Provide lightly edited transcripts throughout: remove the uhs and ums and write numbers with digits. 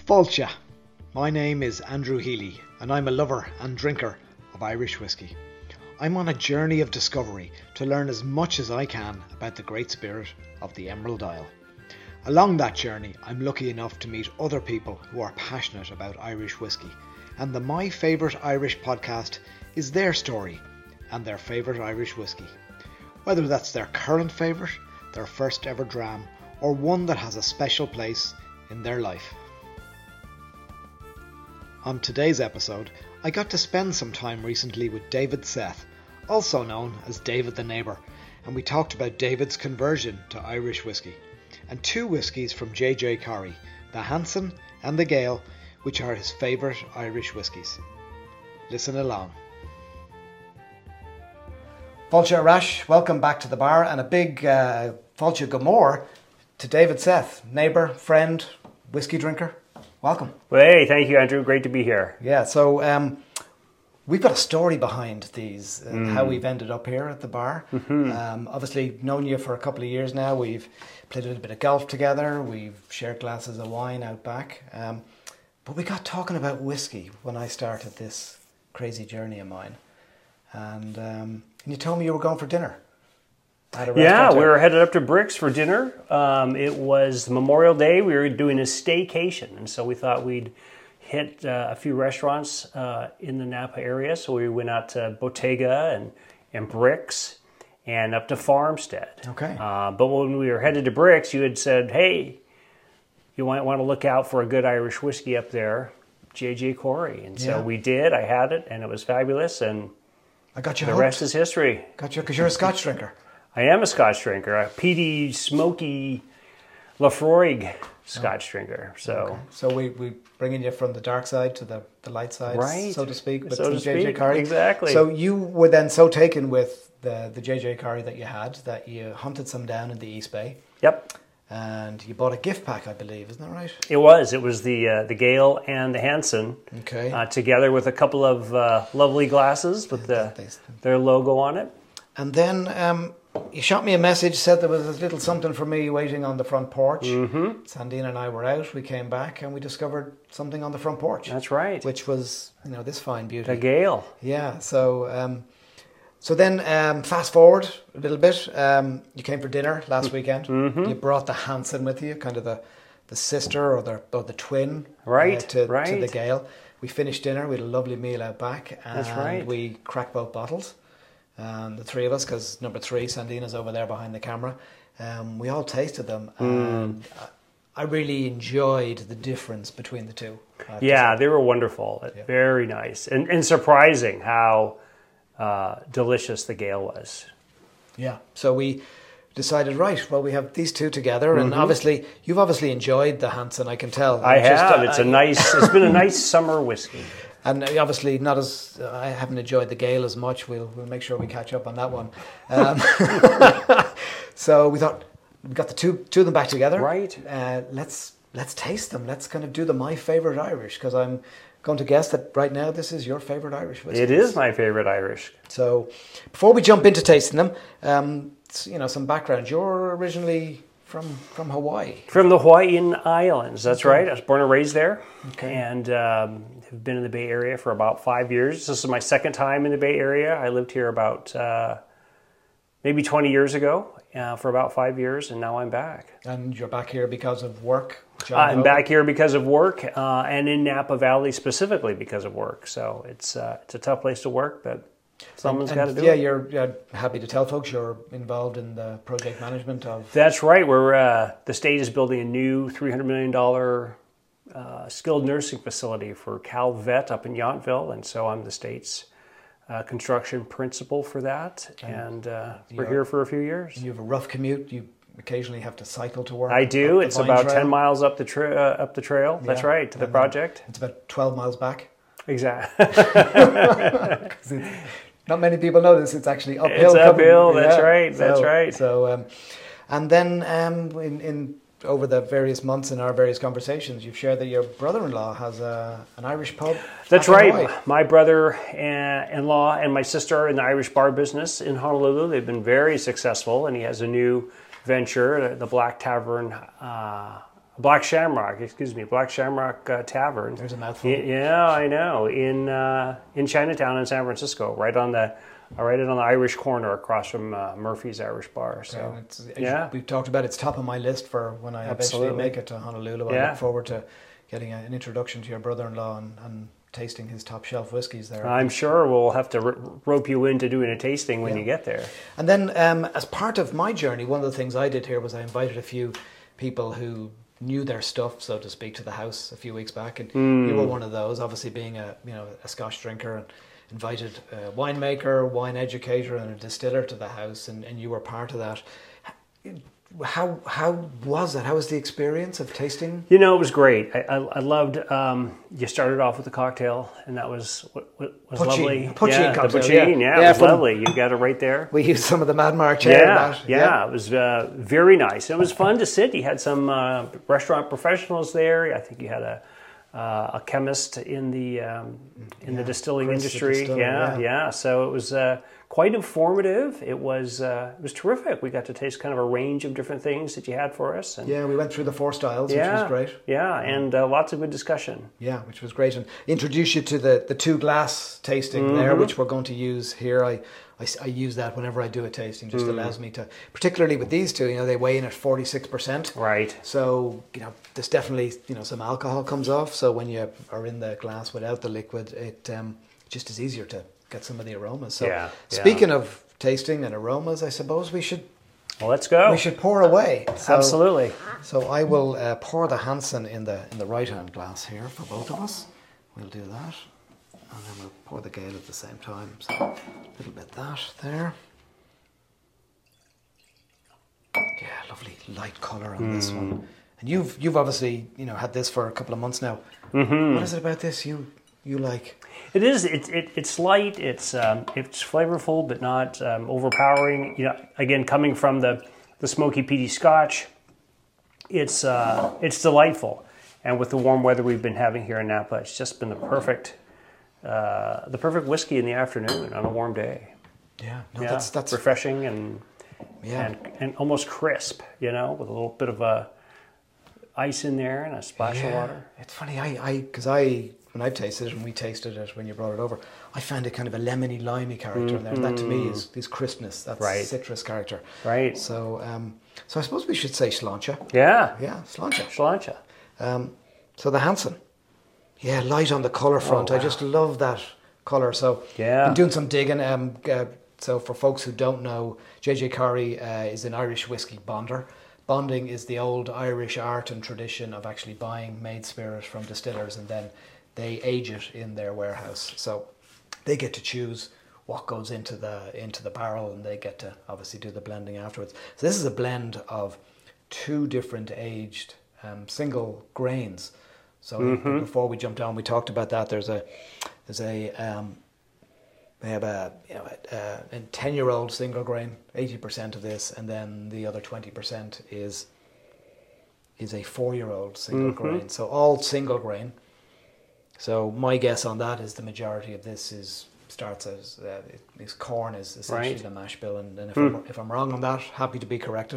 Fáilte. My name is Andrew Healy and I'm a lover and drinker of Irish whiskey. I'm on a journey of discovery to learn as much as I can about the great spirit of the Emerald Isle. Along that journey, I'm lucky enough to meet other people who are passionate about Irish whiskey, and the My Favourite Irish podcast is their story and their favourite Irish whiskey. Whether that's their current favourite, their first ever dram, or one that has a special place in their life. On today's episode, I got to spend some time recently with David Seth, also known as David the Neighbour, and we talked about David's conversion to Irish whiskey, and two whiskies from J.J. Corrie, the Hansen and the Gale, which are his favourite Irish whiskies. Listen along. Fáilte Arash, welcome back to the bar, and a big Fáilte Gomor to David Seth, neighbour, friend, whiskey drinker. Welcome. Well, hey, thank you, Andrew. Great to be here. Yeah, so we've got a story behind these, how we've ended up here at the bar. Obviously, known you for a couple of years now. We've played a little bit of golf together. We've shared glasses of wine out back. But we got talking about whiskey when I started this crazy journey of mine. And you told me you were going for dinner. Yeah, we were headed up to Brix for dinner. It was Memorial Day. We were doing a staycation, and so we thought we'd hit a few restaurants in the Napa area. So we went out to Bottega and Brix and up to Farmstead. Okay. But when we were headed to Brix, you had said, hey, you might want to look out for a good Irish whiskey up there, J.J. Corrie. And so we did. I had it, and it was fabulous, and I got you the hooked. rest is history. Got you, because you're a Scotch drinker. I am a Scotch drinker, a peaty, smoky Lafroig Scotch drinker. So we bringing you from the dark side to the light side, right, so to speak, with so to J.J. speak. Corrie. Exactly. So you were then so taken with the J.J. Corrie that you had that you hunted some down in the East Bay. Yep. And you bought a gift pack, I believe, isn't that right? It was. It was the Gale and the Hansen, together with a couple of lovely glasses with their logo on it. And then you shot me a message, said there was a little something for me waiting on the front porch. Sandine and I were out. We came back and we discovered something on the front porch. That's right. Which was, this fine beauty. The Gale. Yeah. So then fast forward a little bit. You came for dinner last weekend. You brought the Hansen with you, kind of the sister or the twin. Right. To the Gale. We finished dinner. We had a lovely meal out back. And that's right. We cracked both bottles. The three of us, because number 3, Sandina's over there behind the camera, we all tasted them, and I really enjoyed the difference between the two. Yeah, they were wonderful. Yeah. Very nice, and surprising how delicious the Gale was. Yeah, so we decided, right, well, we have these two together, and obviously you've enjoyed the Hansen, I can tell. I have. It's been a nice summer whiskey. And obviously not as I haven't enjoyed the Gale as much. We'll make sure we catch up on that one. So we thought we got the two of them back together. Right. Let's taste them. Let's kind of do the My Favourite Irish, because I'm going to guess that right now this is your favourite Irish whiskey. It is my favourite Irish. So before we jump into tasting them, some background. You're originally from Hawaii. From the Hawaiian Islands, that's right. I was born and raised there, and have been in the Bay Area for about 5 years. This is my second time in the Bay Area. I lived here about maybe 20 years ago for about 5 years, and now I'm back. And you're back here because of work? I'm back here because of work, and in Napa Valley specifically because of work. So it's a tough place to work, but someone's got to do it. Yeah, you're happy to tell folks you're involved in the project management of... That's right. The state is building a new $300 million skilled nursing facility for Calvet up in Yountville, and so I'm the state's construction principal for that, and we're here for a few years. You have a rough commute. You occasionally have to cycle to work. I do. It's about 10 miles up the trail. That's right, to the project. It's about 12 miles back. Exactly. Not many people know this. It's actually uphill. It's uphill. That's right. That's right. So, and then in over the various months in our various conversations, you've shared that your brother-in-law has an Irish pub. That's right. My brother-in-law and my sister are in the Irish bar business in Honolulu. They've been very successful, and he has a new venture, the Black Tavern Black Shamrock Tavern. There's a mouthful. Yeah, I know. In Chinatown in San Francisco, right on the Irish corner across from Murphy's Irish Bar. So we've talked about it's top of my list for when I eventually make it to Honolulu. I look forward to getting an introduction to your brother-in-law and tasting his top shelf whiskies there. I'm sure we'll have to rope you into doing a tasting when you get there. And then as part of my journey, one of the things I did here was I invited a few people who knew their stuff, so to speak, to the house a few weeks back, and you were one of those, obviously being a Scotch drinker, and invited a winemaker, wine educator and a distiller to the house, and you were part of that. How was that? How was the experience of tasting? It was great. I loved. You started off with a cocktail, and that was lovely. Poutine cocktail. The poutine, it was lovely. You got it right there. We used some of the Mad Mark chair. It was very nice. It was fun to sit. You had some restaurant professionals there. I think you had a chemist in the distilling industry. So it was quite informative. It was terrific. We got to taste kind of a range of different things that you had for us. And we went through the 4 styles, which was great. And lots of good discussion. Yeah, which was great. And introduce you to the 2 glass tasting there, which we're going to use here. I use that whenever I do a tasting. Just allows me to, particularly with these 2, they weigh in at 46%. Right. So there's definitely some alcohol comes off. So when you are in the glass without the liquid, it just is easier to get some of the aromas. So speaking of tasting and aromas, I suppose we should. Well, let's go. We should pour away. Absolutely. So I will pour the Hansen in the right hand glass here for both of us. We'll do that. And then we'll pour the Gale at the same time. So a little bit that there. Yeah, lovely light colour on this one. And you've obviously had this for a couple of months now. What is it about this you like? It is. It's light. It's flavorful, but not overpowering. Again, coming from the smoky peaty Scotch, it's delightful. And with the warm weather we've been having here in Napa, it's just been the perfect whiskey in the afternoon on a warm day. That's refreshing and almost crisp. With a little bit of ice in there and a splash of water. It's funny. Because when I've tasted it and we tasted it when you brought it over, I found it kind of a lemony, limey character in there. That to me is crispness. That's citrus character. Right. So I suppose we should say Sláinte. Yeah. Yeah, Sláinte. Sláinte. So the Hansen. Yeah, light on the colour front. I just love that colour. So I'm doing some digging. So for folks who don't know, J.J. Corrie is an Irish whiskey bonder. Bonding is the old Irish art and tradition of actually buying made spirit from distillers, and then they age it in their warehouse. So they get to choose what goes into the barrel, and they get to obviously do the blending afterwards. So this is a blend of 2 different aged single grains. So before we jumped on, we talked about that. They have a 10-year-old single grain, 80% of this, and then the other 20% is a 4-year-old single grain. So all single grain. So my guess on that is the majority of this starts as corn is essentially the mash bill, and if I'm wrong on that, happy to be corrected.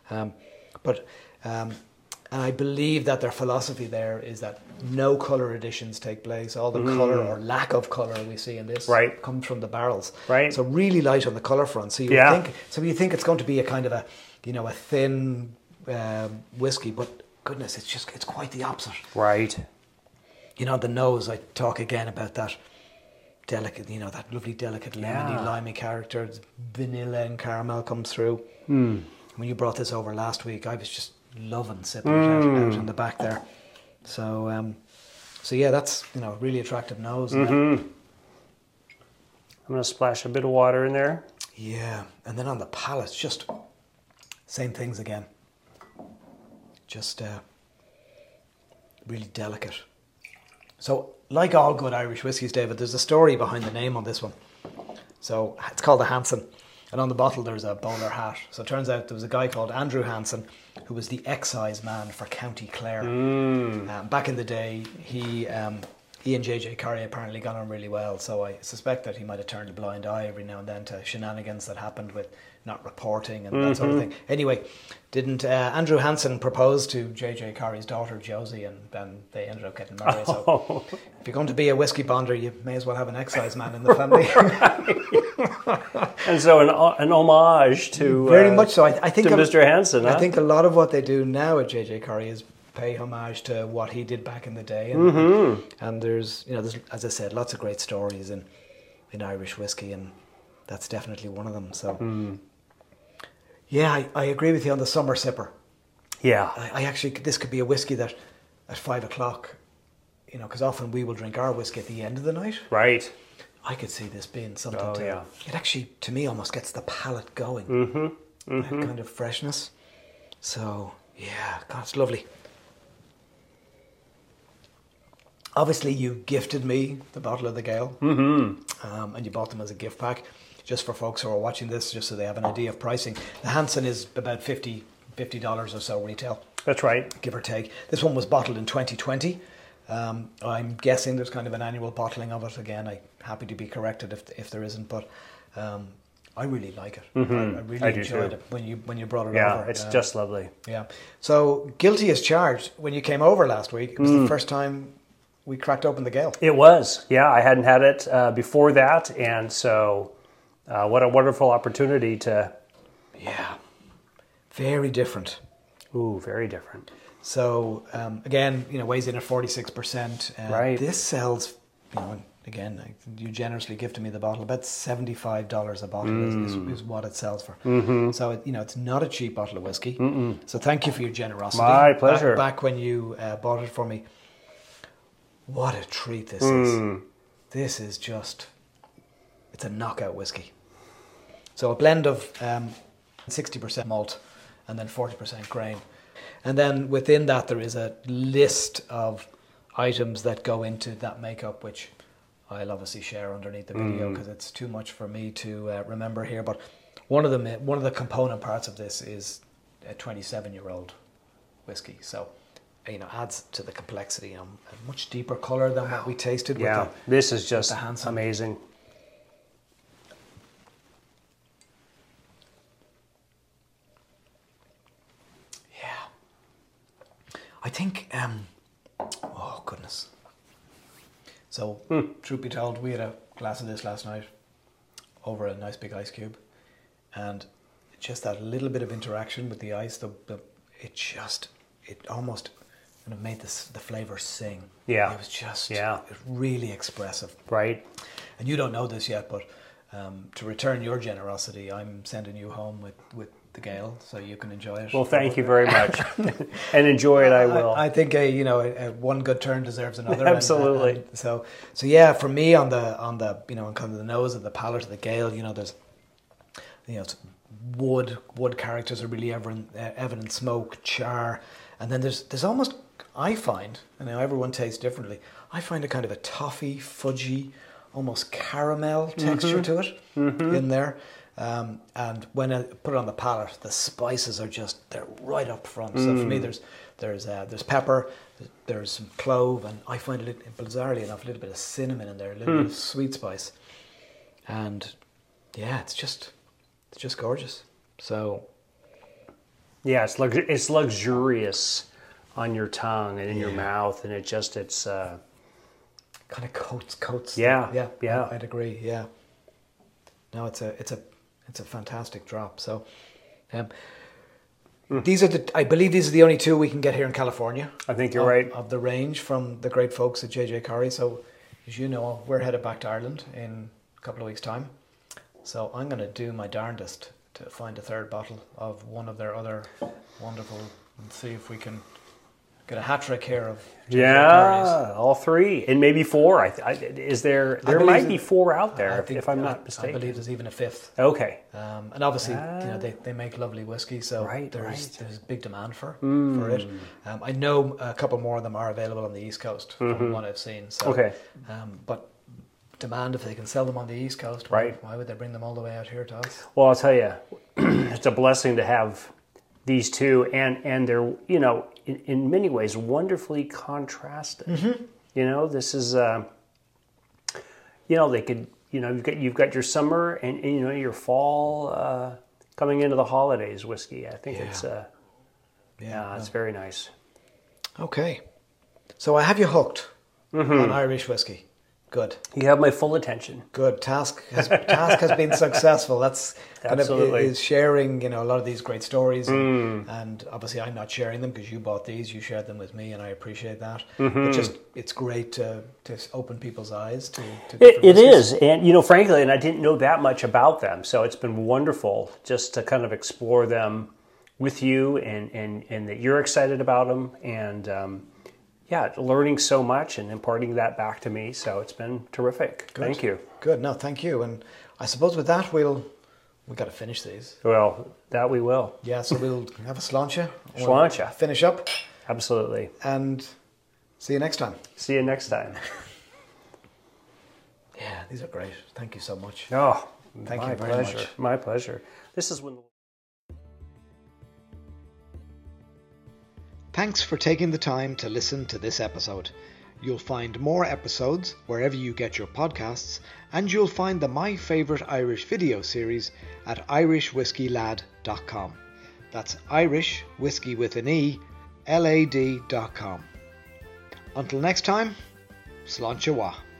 And I believe that their philosophy there is that no colour additions take place. All the colour or lack of colour we see in this comes from the barrels. Right. So really light on the colour front. So you think it's going to be a kind of a thin whiskey, but goodness, it's quite the opposite. Right. The nose, I talk again about that delicate, that lovely delicate lemony, limey character. Vanilla and caramel comes through. When you brought this over last week, I was just loving sipping it out in the back there. So that's really attractive nose. I'm going to splash a bit of water in there. Yeah, and then on the palate, just same things again. Just really delicate. So, like all good Irish whiskies, David, there's a story behind the name on this one. So it's called the Hansen. And on the bottle there's a bowler hat. So it turns out there was a guy called Andrew Hansen who was the excise man for County Clare. Back in the day, he He and JJ Carey apparently got on really well, so I suspect that he might have turned a blind eye every now and then to shenanigans that happened with not reporting and that sort of thing. Anyway, didn't Andrew Hansen propose to JJ Carey's daughter Josie, and then they ended up getting married. So if you're going to be a whiskey bonder, you may as well have an excise man in the family. And so an homage to very much so. I think to Mr. Hansen. I think a lot of what they do now at JJ Carey is pay homage to what he did back in the day, and there's as I said, lots of great stories in Irish whiskey, and that's definitely one of them. So yeah, I agree with you on the summer sipper. Yeah, I actually, this could be a whiskey that at 5 o'clock, because often we will drink our whiskey at the end of the night. Right. I could see this being something it actually, to me, almost gets the palate going. That kind of freshness. So yeah, God, it's lovely. Obviously, you gifted me the bottle of the Gale, and you bought them as a gift pack. Just for folks who are watching this, just so they have an idea of pricing, the Hansen is about $50 or so retail. That's right, give or take. This one was bottled in 2020. I'm guessing there's kind of an annual bottling of it. Again, I'm happy to be corrected if there isn't, but I really like it. I really enjoyed it when you brought it over. Yeah, it's just lovely. Yeah. So guilty as charged. When you came over last week, it was the first time we cracked open the Gale. It was. Yeah, I hadn't had it before that, and so what a wonderful opportunity to. Yeah. Very different. Ooh, very different. So again, weighs in at 46%. Right. This sells, again, you generously gifted me the bottle. About $75 a bottle is what it sells for. So it's not a cheap bottle of whiskey. So thank you for your generosity. My pleasure. Back when you bought it for me, what a treat this is. This is just, it's a knockout whiskey. So a blend of 60% malt and then 40% grain. And then within that, there is a list of items that go into that makeup, which I'll obviously share underneath the video because it's too much for me to remember here. But one of the component parts of this is a 27-year-old whiskey. So, adds to the complexity. A much deeper color than what we tasted. Yeah, this is just amazing. I think, oh goodness. So, truth be told, we had a glass of this last night over a nice big ice cube, and just that little bit of interaction with the ice, it almost kind of made the flavor sing. Yeah. It was just really expressive. Right. And you don't know this yet, but to return your generosity, I'm sending you home with the Gale, so you can enjoy it. Well, thank you very much, and enjoy it. I will. I think one good turn deserves another. Absolutely. And so yeah, for me on the kind of the nose of the palate of the Gale, there's it's wood characters are really evident, smoke, char, and then there's almost, I find, and everyone tastes differently, I find a kind of a toffee, fudgy, almost caramel texture to it in there. And when I put it on the palate, the spices are they're right up front. So for me, there's pepper, there's some clove, and I find bizarrely enough, a little bit of cinnamon in there, a little bit of sweet spice. And yeah, it's just gorgeous. So yeah, it's luxurious on your tongue and in your mouth, and it's kind of coats. Yeah. I'd agree. Yeah. No, it's a fantastic drop. So, I believe these are the only two we can get here in California. I think you're right. Of the range from the great folks at JJ Carey. So, as you know, we're headed back to Ireland in a couple of weeks' time. So I'm going to do my darndest to find a third bottle of one of their other wonderful, and see if we can get a hat trick here of Carey's. All three, and maybe four. There might be four out there, if I'm not mistaken. I believe there's even a fifth. Okay. And obviously, they make lovely whiskey, so there's big demand for it. I know a couple more of them are available on the East Coast from what I've seen. So, okay. But demand, if they can sell them on the East Coast, why would they bring them all the way out here to us? Well, I'll tell you, it's a blessing to have these two, and they're in many ways wonderfully contrasted. This is, they could, you've got your summer and your fall coming into the holidays whiskey. I think it's, it's very nice. Okay. So I have you hooked on Irish whiskey. Good. You have my full attention. Good. Task has been successful. That's Absolutely. is sharing, a lot of these great stories, and obviously I'm not sharing them because you bought these. You shared them with me, and I appreciate that. But it's great to open people's eyes to it is, and frankly, and I didn't know that much about them, so it's been wonderful just to kind of explore them with you, and that you're excited about them, and learning so much and imparting that back to me. So it's been terrific. Good. Thank you. Good. No, thank you. And I suppose with that, we got to finish these. Well, that we will. Yeah, so we'll have a sláinte. Sláinte. Finish up. Absolutely. And see you next time. See you next time. Yeah, these are great. Thank you so much. Oh, thank you very pleasure. much. My pleasure. This is when... Thanks for taking the time to listen to this episode. You'll find more episodes wherever you get your podcasts, and you'll find the My Favourite Irish video series at irishwhiskeylad.com. That's Irish, whiskey with an E, LAD.com. Until next time, sláinte mhath.